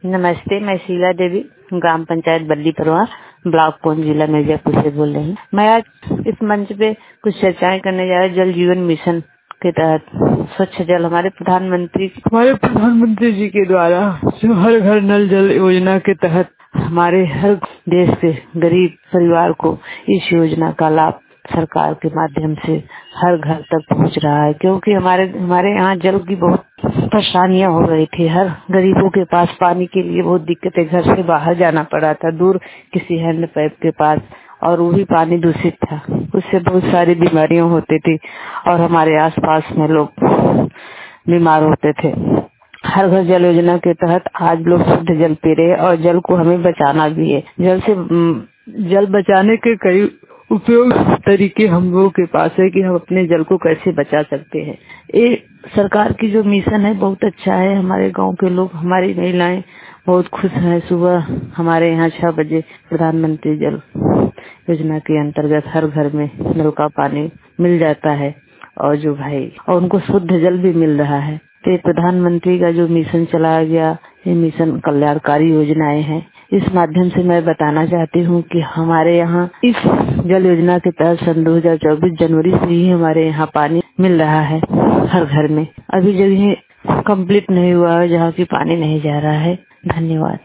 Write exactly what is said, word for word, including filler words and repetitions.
नमस्ते, मैं शीला देवी ग्राम पंचायत बल्ली परवा ब्लॉक पौन जिला मिर्जापुर से बोल रही हूँ। मैं आज इस मंच पे कुछ चर्चाएं करने जा रही हूँ। जल जीवन मिशन के तहत स्वच्छ जल हमारे प्रधानमंत्री हमारे प्रधानमंत्री जी के द्वारा जो हर घर नल जल योजना के तहत हमारे हर देश के गरीब परिवार को इस योजना का लाभ सरकार के माध्यम से हर घर तक पहुंच रहा है, क्योंकि हमारे हमारे यहाँ जल की बहुत परेशानियां हो रही थी। हर गरीबों के पास पानी के लिए बहुत दिक्कत है, घर से बाहर जाना पड़ा था दूर किसी हैंडपंप के पास, और वो भी पानी दूषित था। उससे बहुत सारी बीमारियां होती थी और हमारे आसपास में लोग बीमार होते थे। हर घर जल योजना के तहत आज लोग शुद्ध जल पी रहे हैं और जल को हमें बचाना भी है। जल से जल बचाने के कई उपयोग तरीके हम लोगों के पास है कि हम अपने जल को कैसे बचा सकते हैं। ये सरकार की जो मिशन है बहुत अच्छा है। हमारे गांव के लोग, हमारी महिलाएं बहुत खुश हैं। सुबह हमारे यहाँ छह बजे प्रधानमंत्री जल योजना के अंतर्गत हर घर में नल का पानी मिल जाता है और जो भाई और उनको शुद्ध जल भी मिल रहा है। तो प्रधानमंत्री का जो मिशन चलाया गया, ये मिशन कल्याणकारी योजनाएं हैं। इस माध्यम से मैं बताना चाहती हूँ कि हमारे यहाँ इस जल योजना के तहत सन दो हज़ार चौबीस जनवरी से ही हमारे यहाँ पानी मिल रहा है हर घर में। अभी जगह कंप्लीट नहीं हुआ है जहाँ की पानी नहीं जा रहा है। धन्यवाद।